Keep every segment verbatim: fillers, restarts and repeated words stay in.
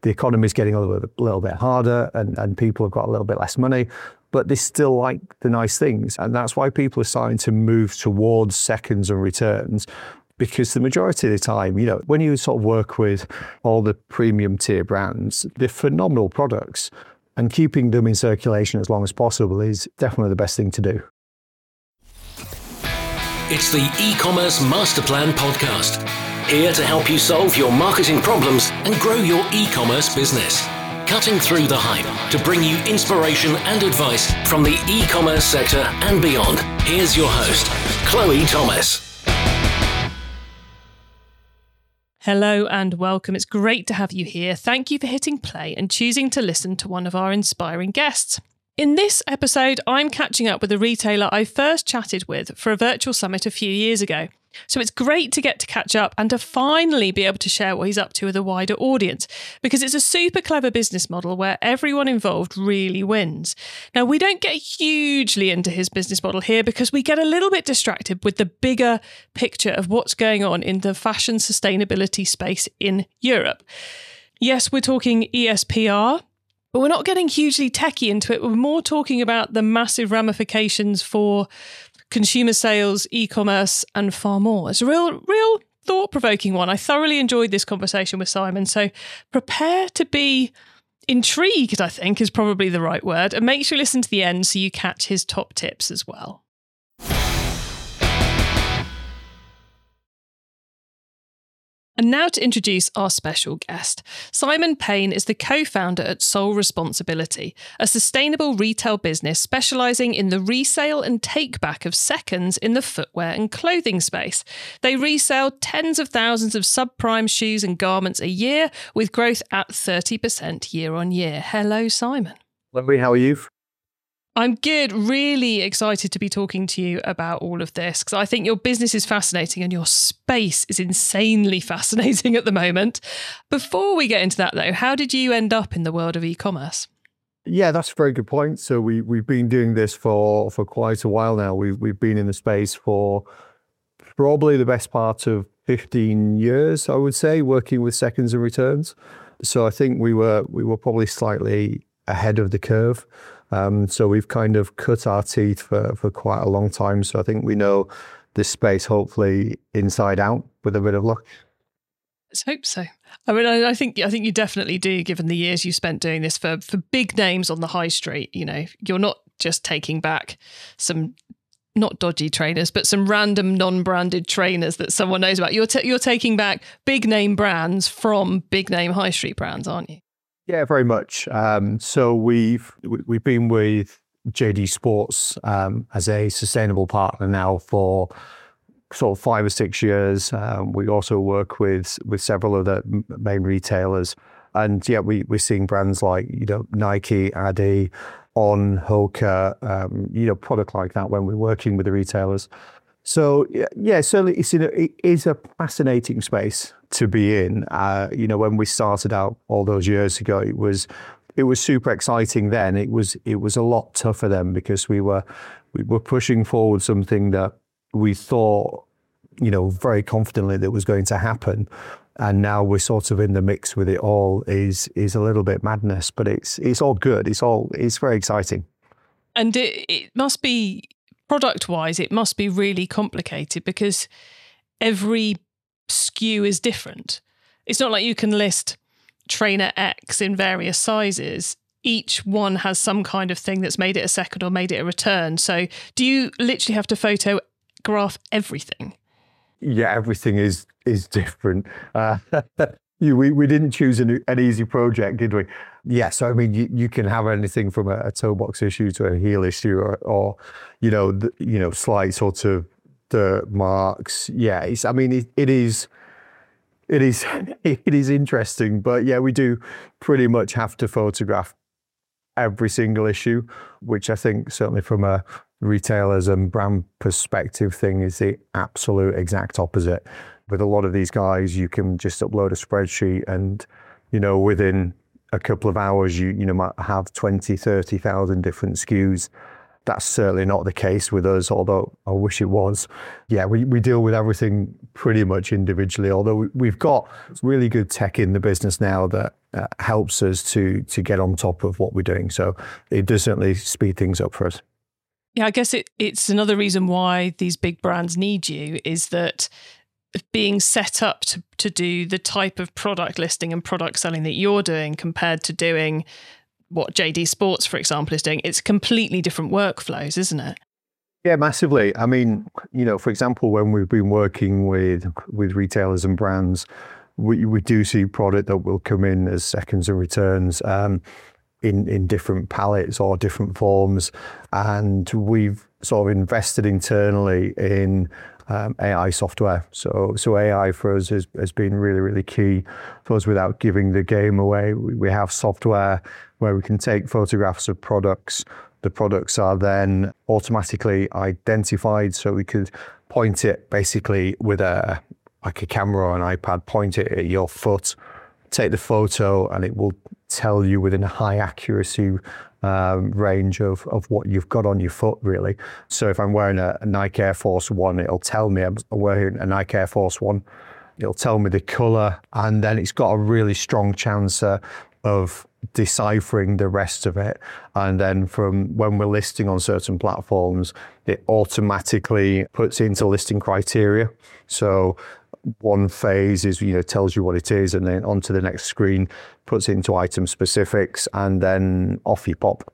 the economy is getting a little bit, a little bit harder and, and people have got a little bit less money, but they still like the nice things. And that's why people are starting to move towards seconds and returns, because the majority of the time, you know, when you sort of work with all the premium tier brands, they're phenomenal products, and keeping them in circulation as long as possible is definitely the best thing to do. It's the E-commerce Master Plan podcast. Here to help you solve your marketing problems and grow your e-commerce business. Cutting through the hype to bring you inspiration and advice from the e-commerce sector and beyond. Here's your host, Chloe Thomas. Hello and welcome. It's great to have you here. Thank you for hitting play and choosing to listen to one of our inspiring guests. In this episode, I'm catching up with a retailer I first chatted with for a virtual summit a few years ago. So it's great to get to catch up and to finally be able to share what he's up to with a wider audience, because it's a super clever business model where everyone involved really wins. Now, we don't get hugely into his business model here because we get a little bit distracted with the bigger picture of what's going on in the fashion sustainability space in Europe. Yes, we're talking E S P R, but we're not getting hugely techie into it. We're more talking about the massive ramifications for consumer sales, e-commerce, and far more. It's a real, real thought-provoking one. I thoroughly enjoyed this conversation with Simon, so prepare to be intrigued, I think, is probably the right word, and make sure you listen to the end so you catch his top tips as well. And now to introduce our special guest. Simon Payne is the co-founder at Sole Responsibility, a sustainable retail business specialising in the resale and take-back of seconds in the footwear and clothing space. They resell tens of thousands of subprime shoes and garments a year, with growth at thirty percent year on year. Hello, Simon. Lovely, how are you? I'm good. Really excited to be talking to you about all of this, because I think your business is fascinating and your space is insanely fascinating at the moment. Before we get into that, though, how did you end up in the world of e-commerce? Yeah, that's a very good point. So we, we've been doing this for, for quite a while now. We've, we've been in the space for probably the best part of fifteen years, I would say, working with seconds and returns. So I think we were we were probably slightly ahead of the curve. Um, so we've kind of cut our teeth for, for quite a long time. So I think we know this space, hopefully inside out, with a bit of luck. Let's hope so. I mean, I, I think I think you definitely do, given the years you spent doing this for, for big names on the high street. You know, you're not just taking back some, not dodgy trainers, but some random non-branded trainers that someone knows about. You're t- you're taking back big name brands from big name high street brands, aren't you? Yeah, very much. Um, so we've we've been with J D Sports um, as a sustainable partner now for sort of five or six years. Um, we also work with with several other main retailers, and yeah, we we're seeing brands like you know Nike, Adi, On, Hoka, um, you know product like that when we're working with the retailers. So yeah, certainly it's in a, it is a fascinating space to be in. Uh, you know, when we started out all those years ago, it was it was super exciting then. It was it was a lot tougher then because we were we were pushing forward something that we thought, you know, very confidently that was going to happen. And now we're sort of in the mix with it all is is a little bit madness, but it's it's all good. It's all it's very exciting. And it, it must be, product-wise, it must be really complicated because every S K U is different. It's not like you can list trainer X in various sizes. Each one has some kind of thing that's made it a second or made it a return. So do you literally have to photograph everything? Yeah, everything is is different. Uh, you, we, we didn't choose an, an easy project, did we? Yeah, so I mean, you, you can have anything from a, a toe box issue to a heel issue, or, or you know, the, you know, slight sort of dirt marks. Yeah, it's, I mean, it, it is, it is, it is interesting. But yeah, we do pretty much have to photograph every single issue, which I think certainly from a retailers and brand perspective thing is the absolute exact opposite. With a lot of these guys, you can just upload a spreadsheet and, you know, within a couple of hours, you you know, might have twenty, thirty thousand different S K Us. That's certainly not the case with us, although I wish it was. Yeah, we, we deal with everything pretty much individually, although we, we've got really good tech in the business now that uh, helps us to to get on top of what we're doing. So it does certainly speed things up for us. Yeah, I guess it, it's another reason why these big brands need you is that being set up to, to do the type of product listing and product selling that you're doing compared to doing what J D Sports, for example, is doing, it's completely different workflows, isn't it? Yeah, massively. I mean, you know, for example, when we've been working with with retailers and brands, we, we do see product that will come in as seconds and returns um, in, in different palettes or different forms. And we've sort of invested internally in Um, A I software. So so A I for us has, has been really, really key for us without giving the game away. We, we have software where we can take photographs of products. The products are then automatically identified, so we could point it basically with a like a camera or an iPad, point it at your foot, take the photo, and it will tell you within a high accuracy Um, range of, of what you've got on your foot, really. So if I'm wearing a, a Nike Air Force One, it'll tell me I'm wearing a Nike Air Force One. It'll tell me the color, and then it's got a really strong chance uh, of deciphering the rest of it. And then from when we're listing on certain platforms, it automatically puts into listing criteria. So one phase is, you know, tells you what it is, and then onto the next screen puts it into item specifics, and then off you pop.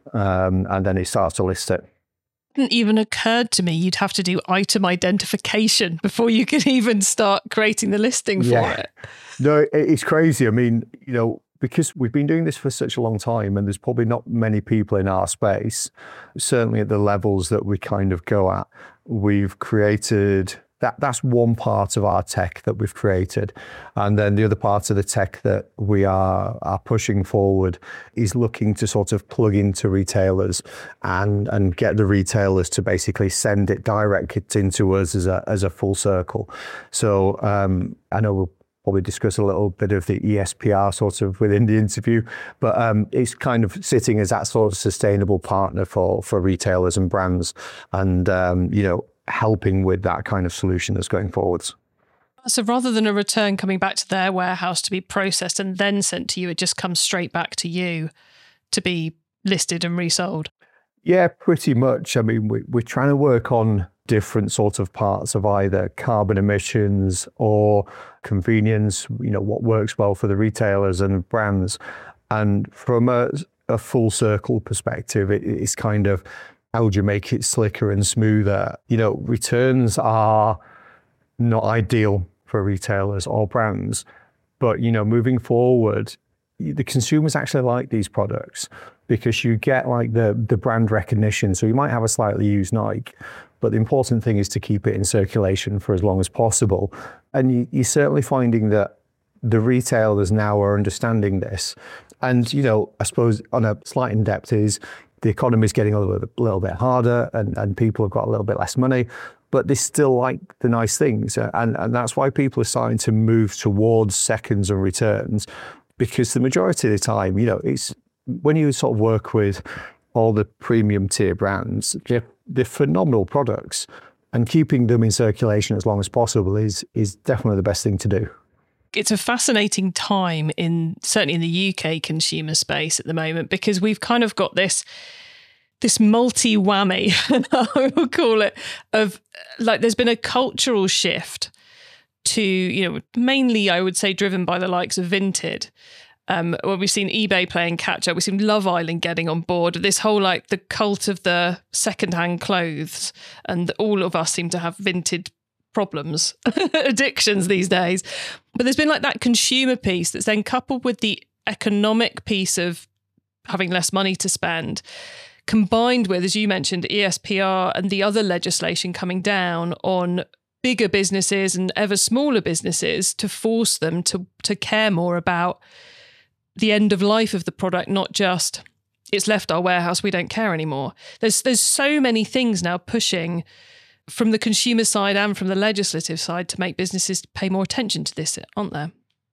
Um, and then it starts to list it. It hadn't even occurred to me you'd have to do item identification before you could even start creating the listing for yeah. it. No, it's crazy. I mean, you know, because we've been doing this for such a long time, and there's probably not many people in our space, certainly at the levels that we kind of go at, we've created... That that's one part of our tech that we've created. And then the other part of the tech that we are, are pushing forward is looking to sort of plug into retailers and, and get the retailers to basically send it direct into us as a as a full circle. So um, I know we'll probably discuss a little bit of the E S P R sort of within the interview, but um, it's kind of sitting as that sort of sustainable partner for, for retailers and brands, and, um, you know, helping with that kind of solution that's going forwards. So rather than a return coming back to their warehouse to be processed and then sent to you, it just comes straight back to you to be listed and resold? Yeah, pretty much. I mean, we, we're trying to work on different sort of parts of either carbon emissions or convenience, you know, what works well for the retailers and brands. And from a, a full circle perspective, it, it's kind of, how would you make it slicker and smoother? You know, returns are not ideal for retailers or brands, but, you know, moving forward, the consumers actually like these products because you get like the, the brand recognition. So you might have a slightly used Nike, but the important thing is to keep it in circulation for as long as possible. And you, you're certainly finding that the retailers now are understanding this. And, you know, I suppose on a slight in depth is, the economy is getting a little bit, a little bit harder, and, and people have got a little bit less money, but they still like the nice things. And, and that's why people are starting to move towards seconds and returns, because the majority of the time, you know, it's when you sort of work with all the premium tier brands, they're, they're phenomenal products, and keeping them in circulation as long as possible is is definitely the best thing to do. It's a fascinating time in certainly in the U K consumer space at the moment, because we've kind of got this this multi whammy, I will call it, of like there's been a cultural shift to, you know, mainly I would say driven by the likes of Vinted. Um, where we've seen eBay playing catch up, we've seen Love Island getting on board. This whole like the cult of the secondhand clothes, and all of us seem to have Vinted problems, addictions these days. But there's been like that consumer piece that's then coupled with the economic piece of having less money to spend, combined with, as you mentioned, E S P R and the other legislation coming down on bigger businesses and ever smaller businesses to force them to to care more about the end of life of the product, not just it's left our warehouse, we don't care anymore. There's there's so many things now pushing from the consumer side and from the legislative side to make businesses pay more attention to this, aren't there?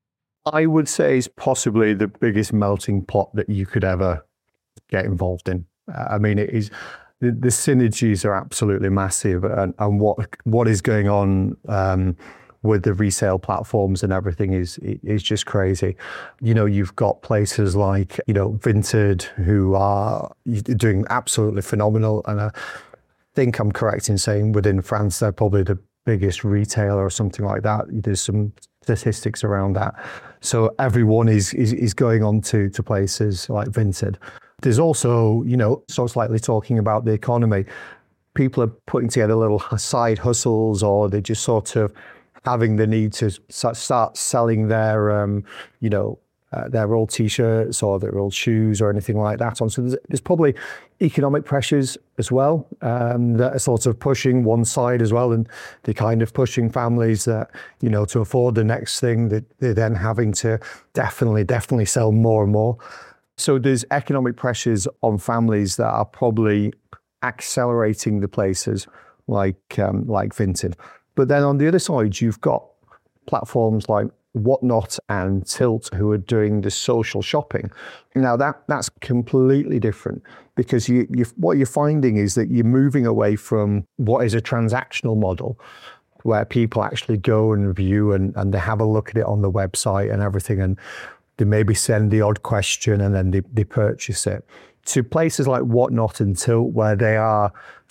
I would say it's possibly the biggest melting pot that you could ever get involved in. I mean, it is the, the synergies are absolutely massive, and, and what what is going on um, with the resale platforms and everything is is just crazy. You know, you've got places like, you know, Vinted, who are doing absolutely phenomenal, and I think I'm correct in saying within France they're probably the biggest retailer or something like that. There's some statistics around that. So everyone is is, is going on to to places like Vinted. There's also, you know, so slightly talking about the economy, people are putting together little side hustles, or they're just sort of having the need to start selling their, um, you know, uh, their old T-shirts or their old shoes or anything like that on. So there's, there's probably economic pressures as well um, that are sort of pushing one side as well, and they're kind of pushing families that, you know, to afford the next thing, that they're then having to definitely, definitely sell more and more. So there's economic pressures on families that are probably accelerating the places like um, like Vinted. But then on the other side, you've got platforms like Whatnot and Tilt, who are doing the social shopping. Now that that's completely different, because you, you what you're finding is that you're moving away from what is a transactional model, where people actually go and review and, and they have a look at it on the website and everything, and they maybe send the odd question and then they, they purchase it, to places like Whatnot and Tilt, where they are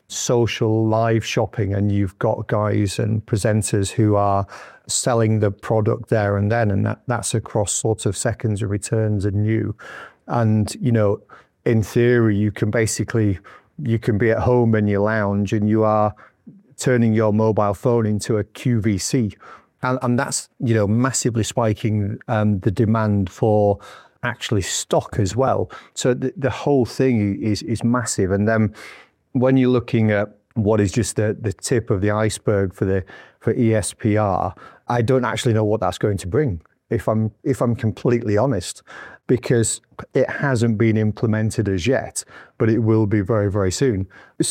social live shopping, and you've got guys and presenters who are selling the product there and then, and that, that's across sort of seconds of returns and new. And, you know, in theory, you can basically, you can be at home in your lounge and you are turning your mobile phone into a Q V C. And, and that's, you know, massively spiking um, the demand for actually stock as well. So the, the whole thing is is massive. And then when you're looking at what is just the, the tip of the iceberg for the for E S P R, I don't actually know what that's going to bring, if I'm if I'm completely honest, because it hasn't been implemented as yet, but it will be very, very soon.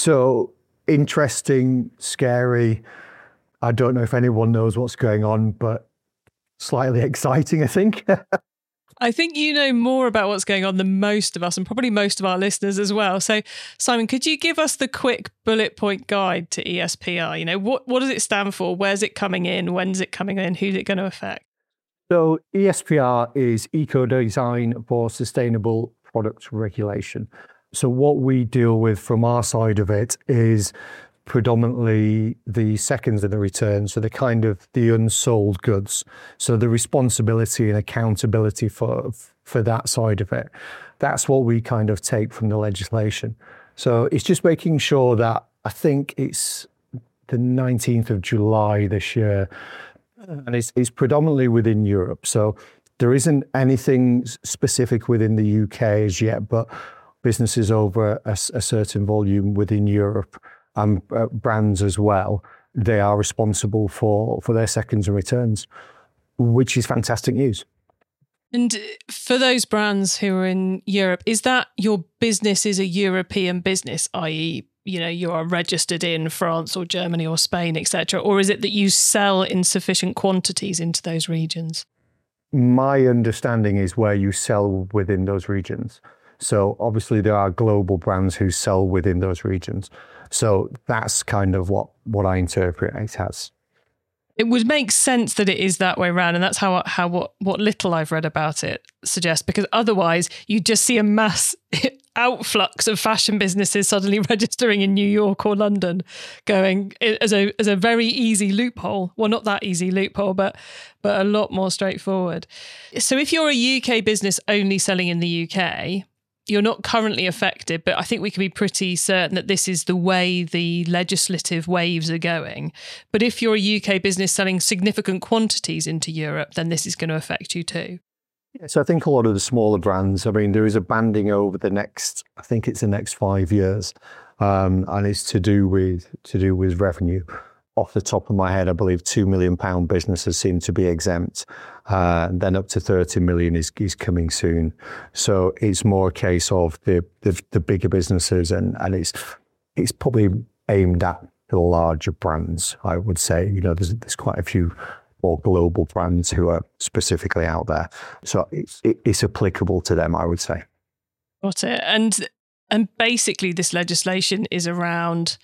So interesting, scary. I don't know if anyone knows what's going on, but slightly exciting, I think. I think you know more about what's going on than most of us, and probably most of our listeners as well. So, Simon, could you give us the quick bullet point guide to E S P R? You know, what, what does it stand for? Where's it coming in? When's it coming in? Who's it going to affect? So E S P R is Eco-Design for Sustainable Product Regulation. So what we deal with from our side of it is predominantly the seconds of the return, so the kind of the unsold goods. So the responsibility and accountability for for that side of it. That's what we kind of take from the legislation. So it's just making sure that, I think it's the nineteenth of July this year, and it's, it's predominantly within Europe. So there isn't anything specific within the U K as yet, but businesses over a, a certain volume within Europe, and uh, brands as well, they are responsible for, for their seconds and returns, which is fantastic news. And for those brands who are in Europe, is that your business is a European business, that is, you know, you are registered in France or Germany or Spain, et cetera, or is it that you sell in sufficient quantities into those regions? My understanding is where you sell within those regions. So obviously there are global brands who sell within those regions. So that's kind of what, what I interpret it as. It would make sense that it is that way around, and that's how how what, what little I've read about it suggests, because otherwise you just see a mass outflux of fashion businesses suddenly registering in New York or London, going as a as a very easy loophole. Well, not that easy loophole, but but a lot more straightforward. So if you're a U K business only selling in the U K, you're not currently affected, but I think we can be pretty certain that this is the way the legislative waves are going. But if you're a U K business selling significant quantities into Europe, then this is going to affect you too. Yeah, so I think a lot of the smaller brands, I mean, there is a banding over the next, I think it's the next five years, um, and it's to do with to do with revenue. Off the top of my head, I believe two million pound businesses seem to be exempt. Uh, then up to thirty million is, is coming soon. So it's more a case of the the, the bigger businesses, and, and it's it's probably aimed at the larger brands, I would say. You know, there's there's quite a few more global brands who are specifically out there. So it's it, it's applicable to them, I would say. Got it. And And basically this legislation is around,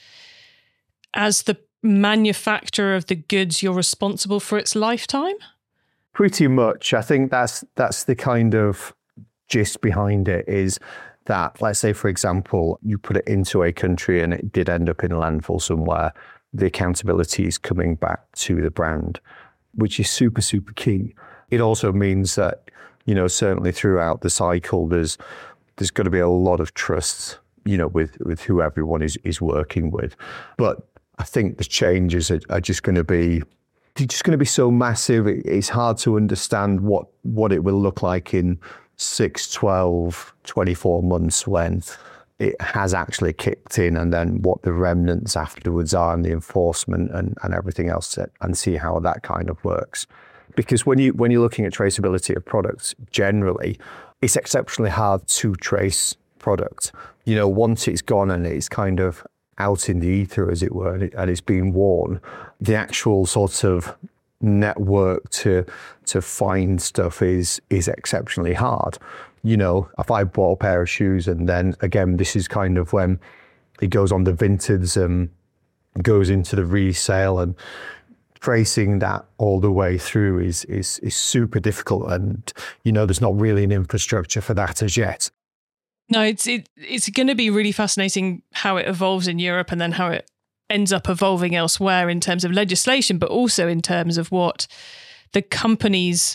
as the manufacturer of the goods, you're responsible for its lifetime? Pretty much. I think that's that's the kind of gist behind it, is that, let's say, for example, you put it into a country and it did end up in a landfill somewhere, the accountability is coming back to the brand, which is super, super key. It also means that, you know, certainly throughout the cycle, there's there's got to be a lot of trust, you know, with, with who everyone is, is working with. But I think the changes are, are just going to be, they're just going to be so massive. It's hard to understand what, what it will look like in six, twelve, twenty-four months when it has actually kicked in, and then what the remnants afterwards are and the enforcement and, and everything else, and see how that kind of works. Because when you when you're looking at traceability of products, generally, it's exceptionally hard to trace product. You know, once it's gone and it's kind of out in the ether, as it were, and, it, and it's been worn, the actual sort of network to to find stuff is is exceptionally hard. You know, if I bought a pair of shoes, and then again, this is kind of when it goes on the Vinted and goes into the resale, and tracing that all the way through is is is super difficult, and you know, there's not really an infrastructure for that as yet. No, it's it, it's going to be really fascinating how it evolves in Europe, and then how it ends up evolving elsewhere in terms of legislation, but also in terms of what the companies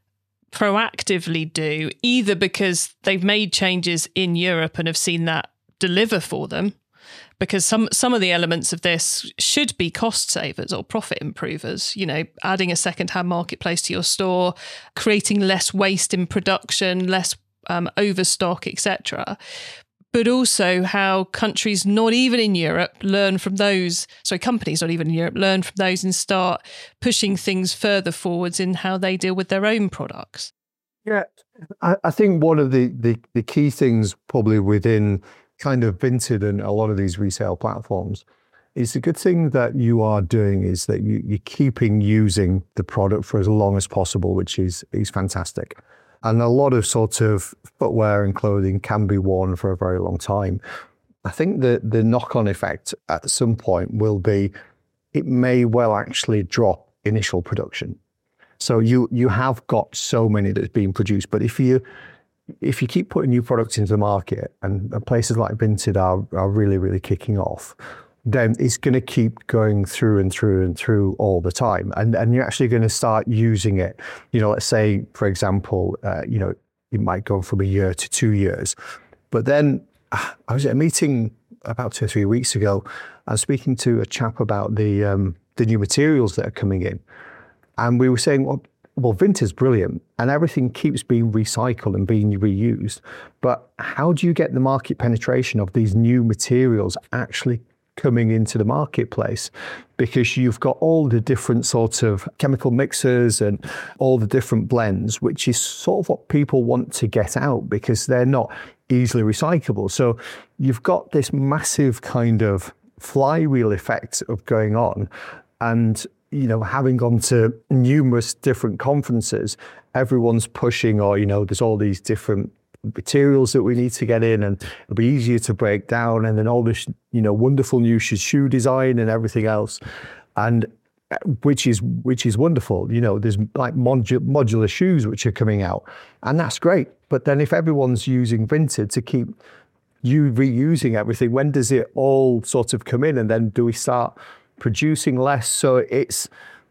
proactively do, either because they've made changes in Europe and have seen that deliver for them, because some some of the elements of this should be cost savers or profit improvers, you know, adding a second-hand marketplace to your store, creating less waste in production, less um, overstock, et cetera. But also how countries not even in Europe learn from those, sorry, companies not even in Europe learn from those and start pushing things further forwards in how they deal with their own products. Yeah, I, I think one of the, the, the key things probably within kind of Vinted and a lot of these resale platforms is the good thing that you are doing is that you, you're keeping using the product for as long as possible, which is is fantastic. And a lot of sort of footwear and clothing can be worn for a very long time. I think the, the knock-on effect at some point will be, it may well actually drop initial production. So you you have got so many that's being produced, but if you if you keep putting new products into the market, and places like Vinted are, are really, really kicking off, then it's going to keep going through and through and through all the time. And and you're actually going to start using it. You know, let's say, for example, uh, you know, it might go from a year to two years. But then uh, I was at a meeting about two or three weeks ago. I was speaking to a chap about the um, the new materials that are coming in. And we were saying, well, well, Vinted's brilliant and everything keeps being recycled and being reused. But how do you get the market penetration of these new materials actually coming into the marketplace? Because you've got all the different sorts of chemical mixers and all the different blends, which is sort of what people want to get out because they're not easily recyclable. So you've got this massive kind of flywheel effect of going on. And you know, having gone to numerous different conferences, everyone's pushing, or, you know, there's all these different materials that we need to get in and it'll be easier to break down. And then all this, you know, wonderful new shoe design and everything else. And which is, which is wonderful. You know, there's like modu- modular shoes which are coming out and that's great. But then if everyone's using Vinted to keep you reusing everything, when does it all sort of come in? And then do we start producing less? So it's,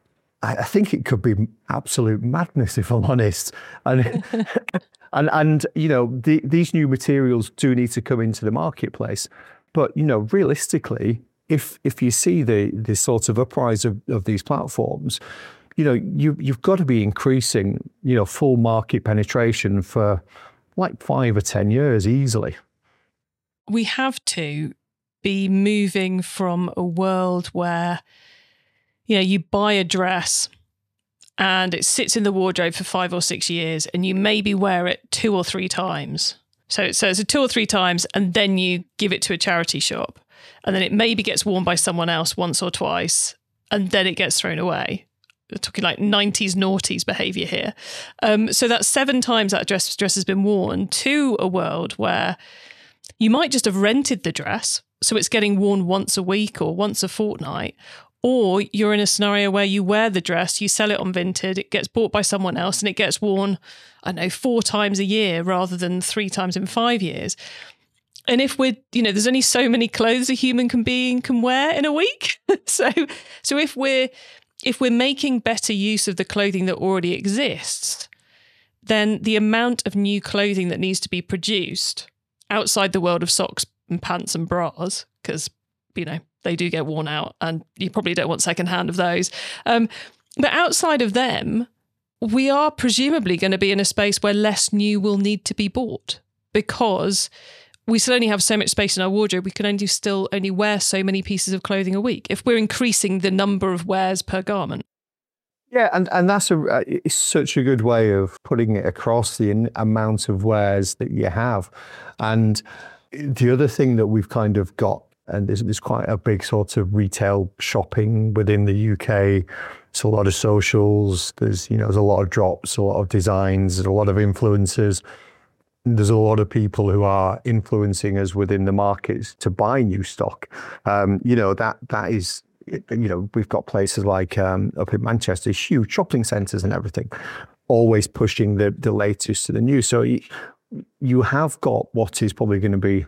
I think it could be absolute madness, if I'm honest. And and and you know, the, these new materials do need to come into the marketplace. But you know, realistically, if if you see the the sort of uprise of, of these platforms, you know, you you've got to be increasing, you know, full market penetration for like five or ten years easily. We have to be moving from a world where, you know, you buy a dress and it sits in the wardrobe for five or six years and you maybe wear it two or three times. So, so it's a two or three times and then you give it to a charity shop and then it maybe gets worn by someone else once or twice and then it gets thrown away. We're talking like nineties noughties behaviour here. Um, so that's seven times that dress, dress has been worn, to a world where you might just have rented the dress, so it's getting worn once a week or once a fortnight. Or you're in a scenario where you wear the dress, you sell it on Vinted, it gets bought by someone else and it gets worn, I don't know, four times a year rather than three times in five years. And if we're, you know, there's only so many clothes a human can being can wear in a week. so so if we're if we're making better use of the clothing that already exists, then the amount of new clothing that needs to be produced outside the world of socks and pants and bras, because, you know, they do get worn out and you probably don't want secondhand of those. Um, but outside of them, we are presumably going to be in a space where less new will need to be bought because we still only have so much space in our wardrobe. We can only still only wear so many pieces of clothing a week if we're increasing the number of wears per garment. Yeah, and, and that's a it's such a good way of putting it across, the in, amount of wears that you have. And the other thing that we've kind of got, and there's, there's quite a big sort of retail shopping within the U K. It's a lot of socials. There's, you know, there's a lot of drops, a lot of designs, there's a lot of influencers. There's a lot of people who are influencing us within the markets to buy new stock. Um, you know, that that is, you know, we've got places like um, up in Manchester, huge shopping centres and everything, always pushing the, the latest to the new. So you, you have got what is probably going to be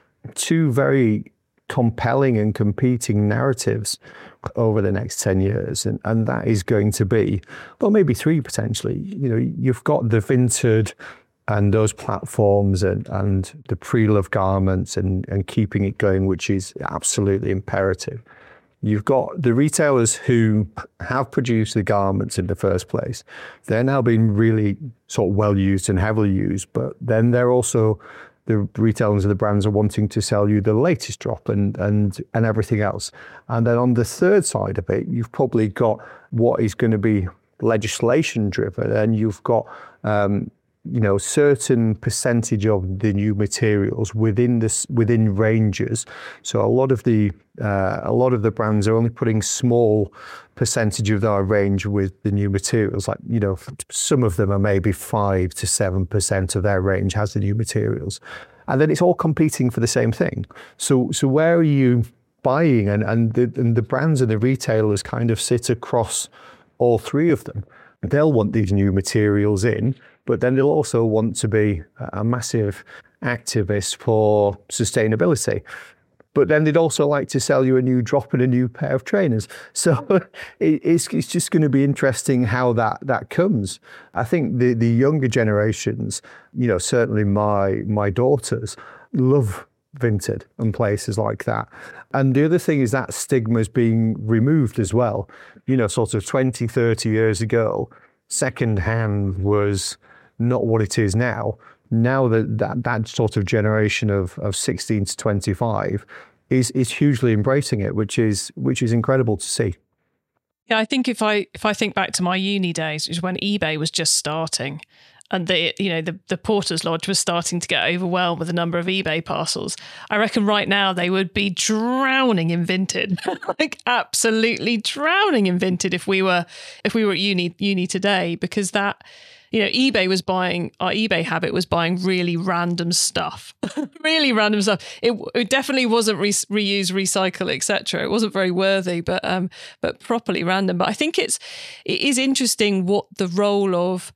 two very compelling and competing narratives over the next ten years. And, and that is going to be, well, maybe three potentially. You know, you've got the Vinted and those platforms and, and the pre-loved garments and, and keeping it going, which is absolutely imperative. You've got the retailers who have produced the garments in the first place. They're now being really sort of well used and heavily used, but then they're also, the retailers and the brands are wanting to sell you the latest drop and and and everything else. And then on the third side of it, you've probably got what is going to be legislation driven, and you've got um, you know, certain percentage of the new materials within this within ranges. So a lot of the uh, a lot of the brands are only putting small percentage of their range with the new materials. Like, you know, some of them are maybe five to seven percent of their range has the new materials, and then it's all competing for the same thing. So so where are you buying? And and the, and the brands and the retailers kind of sit across all three of them. They'll want these new materials in, but then they'll also want to be a massive activist for sustainability. But then they'd also like to sell you a new drop and a new pair of trainers. So it's it's just going to be interesting how that that comes. I think the the younger generations, you know, certainly my my daughters love Vinted and places like that. And the other thing is that stigma is being removed as well. You know, sort of twenty, thirty years ago, secondhand was not what it is now. Now that that, that sort of generation of, of sixteen to twenty-five is is hugely embracing it, which is which is incredible to see. Yeah, I think if I if I think back to my uni days, which is when eBay was just starting, and the you know the the Porters Lodge was starting to get overwhelmed with the number of eBay parcels, I reckon right now they would be drowning in Vinted, like absolutely drowning in Vinted if we were if we were at uni uni today, because that. You know, eBay was buying, our eBay habit was buying really random stuff, really random stuff. It, it definitely wasn't re- reuse, recycle, et cetera. It wasn't very worthy, but um, but properly random. But I think it's it is interesting what the role of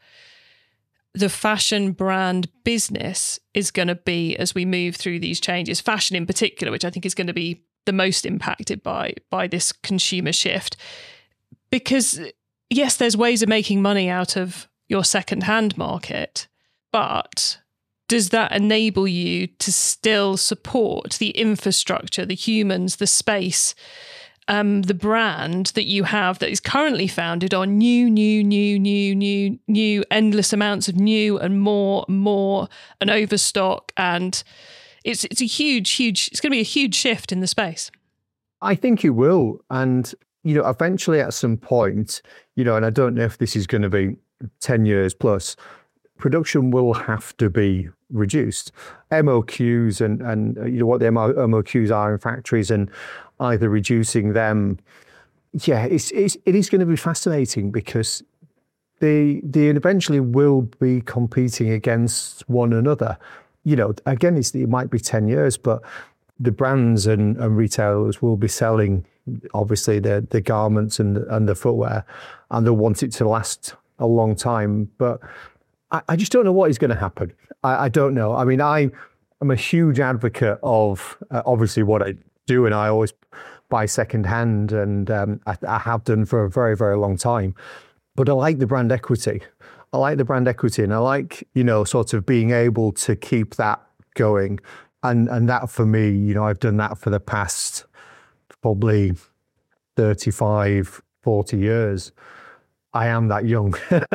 the fashion brand business is going to be as we move through these changes. Fashion in particular, which I think is going to be the most impacted by by this consumer shift, because yes, there's ways of making money out of your second-hand market, but does that enable you to still support the infrastructure, the humans, the space, um, the brand that you have that is currently founded on new, new, new, new, new, new, endless amounts of new and more, more, and overstock, and it's it's a huge, huge. It's going to be a huge shift in the space. I think it will, and you know, eventually at some point, you know, and I don't know if this is going to be ten years plus, production will have to be reduced. M O Qs and, and you know what the M O Qs are in factories and either reducing them. Yeah, it's, it's, it is going to be fascinating because they, they eventually will be competing against one another. you know, again, it's, it might be ten years, but the brands and, and retailers will be selling, obviously, the, the garments and, and the footwear, and they'll want it to last a long time. But I, I just don't know what is going to happen. I, I don't know. I mean, I am a huge advocate of, uh, obviously, what I do, and I always buy secondhand, and um, I, I have done for a very, very long time. But I like the brand equity. I like the brand equity, and I like, you know, sort of being able to keep that going. And and that for me, you know, I've done that for the past probably thirty-five, forty years. I am that young.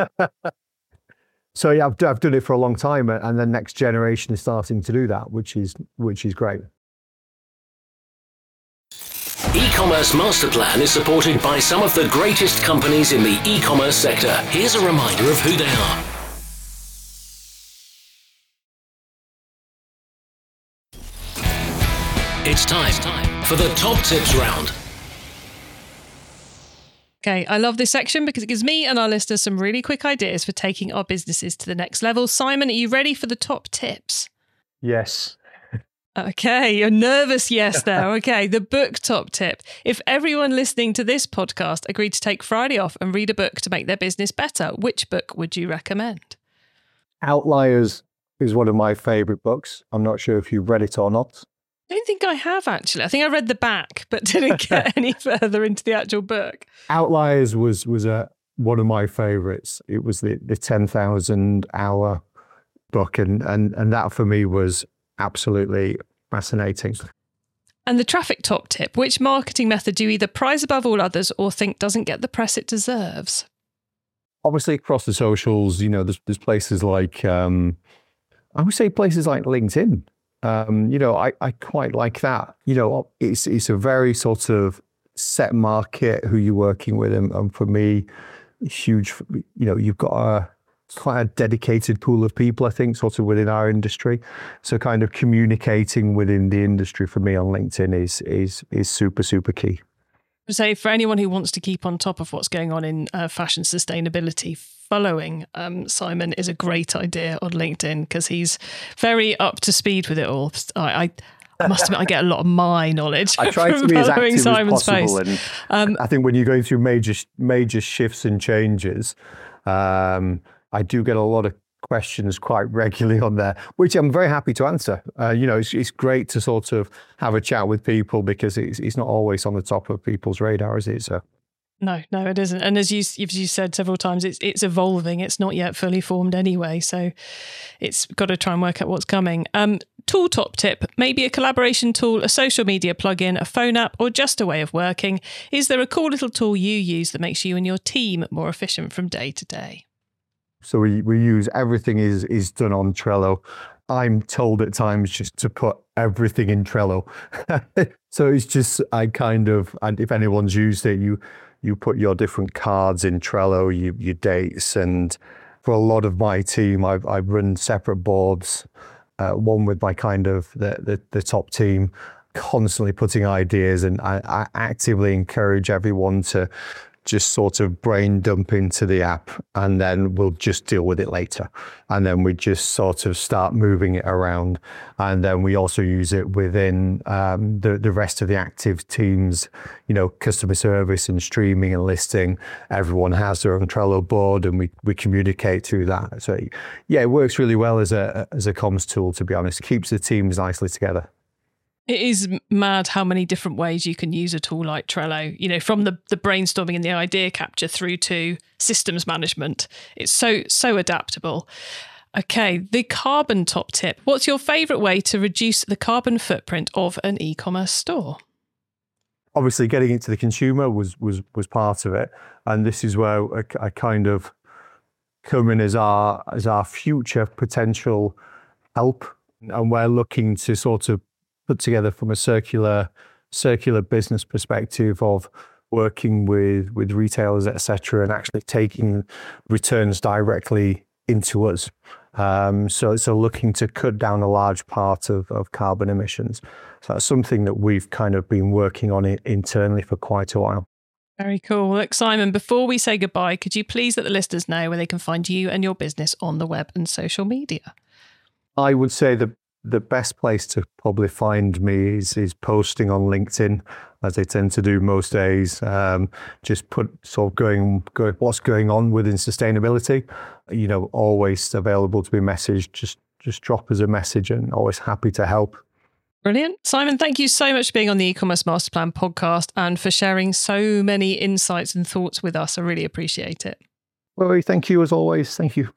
So yeah, I've, I've done it for a long time, and the next generation is starting to do that, which is which is great. E-commerce Master Plan is supported by some of the greatest companies in the e-commerce sector. Here's a reminder of who they are. It's time for the top tips round. Okay, I love this section because it gives me and our listeners some really quick ideas for taking our businesses to the next level. Simon, are you ready for the top tips? Yes. Okay, you're nervous, yes, there. Okay, the book top tip. If everyone listening to this podcast agreed to take Friday off and read a book to make their business better, which book would you recommend? Outliers is one of my favourite books. I'm not sure if you've read it or not. I don't think I have, actually. I think I read the back, but didn't get any further into the actual book. Outliers was was a, one of my favourites. It was the, the ten thousand hour book, and, and, and that for me was absolutely fascinating. And the traffic top tip, which marketing method do you either prize above all others or think doesn't get the press it deserves? Obviously, across the socials, you know, there's, there's places like, um, I would say places like LinkedIn. Um, you know, I, I quite like that. You know, it's it's a very sort of set market who you're working with. And, and for me, huge, you know, you've got a quite a dedicated pool of people, I think, sort of within our industry. So kind of communicating within the industry for me on LinkedIn is is is super, super key. So for anyone who wants to keep on top of what's going on in uh, fashion sustainability, following um, Simon is a great idea on LinkedIn because he's very up to speed with it all. I, I, I must admit, I get a lot of my knowledge I try from to be as following active Simon's as possible. posts. And um, I think when you're going through major major shifts and changes, um, I do get a lot of questions quite regularly on there, which I'm very happy to answer. Uh, you know, it's, it's great to sort of have a chat with people because it's, it's not always on the top of people's radar, is it? So. No, no, it isn't. And as you, as you said several times, it's it's evolving. It's not yet fully formed anyway. So it's got to try and work out what's coming. Um, tool top tip, maybe a collaboration tool, a social media plugin, a phone app, or just a way of working. Is there a cool little tool you use that makes you and your team more efficient from day to day? So we, we use, everything is is done on Trello. I'm told at times just to put everything in Trello. So it's just, I kind of, and if anyone's used it, you you put your different cards in Trello, you, your dates. And for a lot of my team, I've, I've run separate boards, uh, one with my kind of the, the, the top team, constantly putting ideas. And I, I actively encourage everyone to just sort of brain dump into the app, and then we'll just deal with it later. And then we just sort of start moving it around. And then we also use it within um, the, the rest of the active teams, you know, customer service and streaming and listing. Everyone has their own Trello board, and we, we communicate through that. So yeah, it works really well as a, as a comms tool, to be honest. Keeps the teams nicely together. It is mad how many different ways you can use a tool like Trello, you know, from the, the brainstorming and the idea capture through to systems management. It's so, so adaptable. Okay, the carbon top tip. What's your favourite way to reduce the carbon footprint of an e-commerce store? Obviously, getting it to the consumer was was was part of it. And this is where I, I kind of come in as our, as our future potential help. And we're looking to sort of put together from a circular circular business perspective of working with with retailers, et cetera, and actually taking returns directly into us. Um, so, so looking to cut down a large part of, of carbon emissions. So that's something that we've kind of been working on it internally for quite a while. Very cool. Look, Simon, before we say goodbye, could you please let the listeners know where they can find you and your business on the web and social media? I would say the the best place to probably find me is, is posting on LinkedIn, as I tend to do most days. Um, just put sort of going, going, what's going on within sustainability. You know, always available to be messaged. Just, just drop us a message, and always happy to help. Brilliant. Simon, thank you so much for being on the E-commerce Masterplan podcast and for sharing so many insights and thoughts with us. I really appreciate it. Well, thank you as always. Thank you.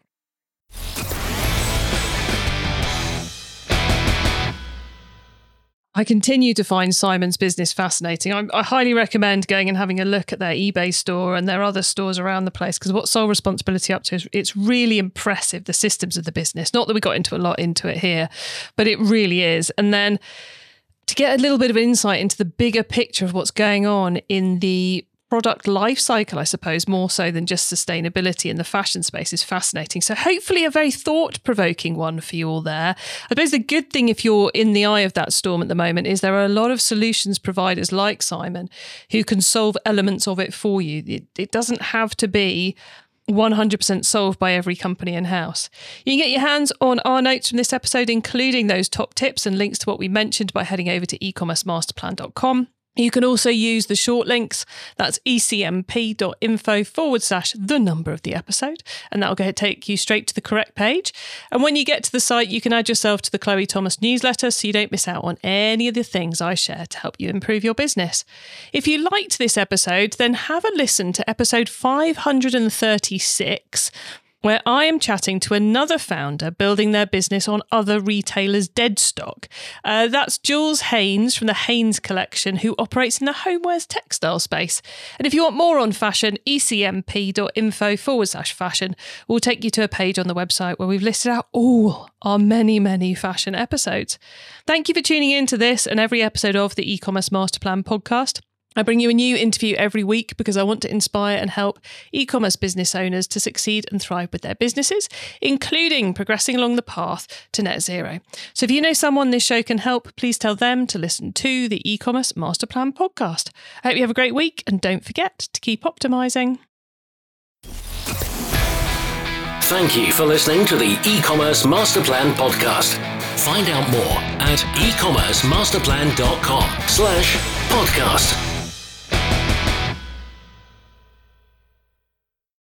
I continue to find Simon's business fascinating. I, I highly recommend going and having a look at their eBay store and their other stores around the place, because what Sole Responsibility up to is it's really impressive, the systems of the business. Not that we got into a lot into it here, but it really is. And then to get a little bit of insight into the bigger picture of what's going on in the product life cycle, I suppose, more so than just sustainability in the fashion space, is fascinating. So hopefully a very thought-provoking one for you all there. I suppose the good thing, if you're in the eye of that storm at the moment, is there are a lot of solutions providers like Simon who can solve elements of it for you. It, it doesn't have to be one hundred percent solved by every company in-house. You can get your hands on our notes from this episode, including those top tips and links to what we mentioned, by heading over to e commerce masterplan dot com. You can also use the short links. That's ecmp.info forward slash the number of the episode. And that'll go take you straight to the correct page. And when you get to the site, you can add yourself to the Chloe Thomas newsletter so you don't miss out on any of the things I share to help you improve your business. If you liked this episode, then have a listen to episode five hundred thirty-six, where I am chatting to another founder building their business on other retailers' dead stock. Uh, that's Jules Haynes from the Haynes Collection, who operates in the homewares textile space. And if you want more on fashion, ecmp.info forward slash fashion will take you to a page on the website where we've listed out all our many, many fashion episodes. Thank you for tuning in to this and every episode of the E-commerce Masterplan podcast. I bring you a new interview every week because I want to inspire and help e-commerce business owners to succeed and thrive with their businesses, including progressing along the path to net zero. So if you know someone this show can help, please tell them to listen to the E-commerce Masterplan podcast. I hope you have a great week, and don't forget to keep optimizing. Thank you for listening to the E-commerce Masterplan podcast. Find out more at e commerce masterplan dot com slash podcast.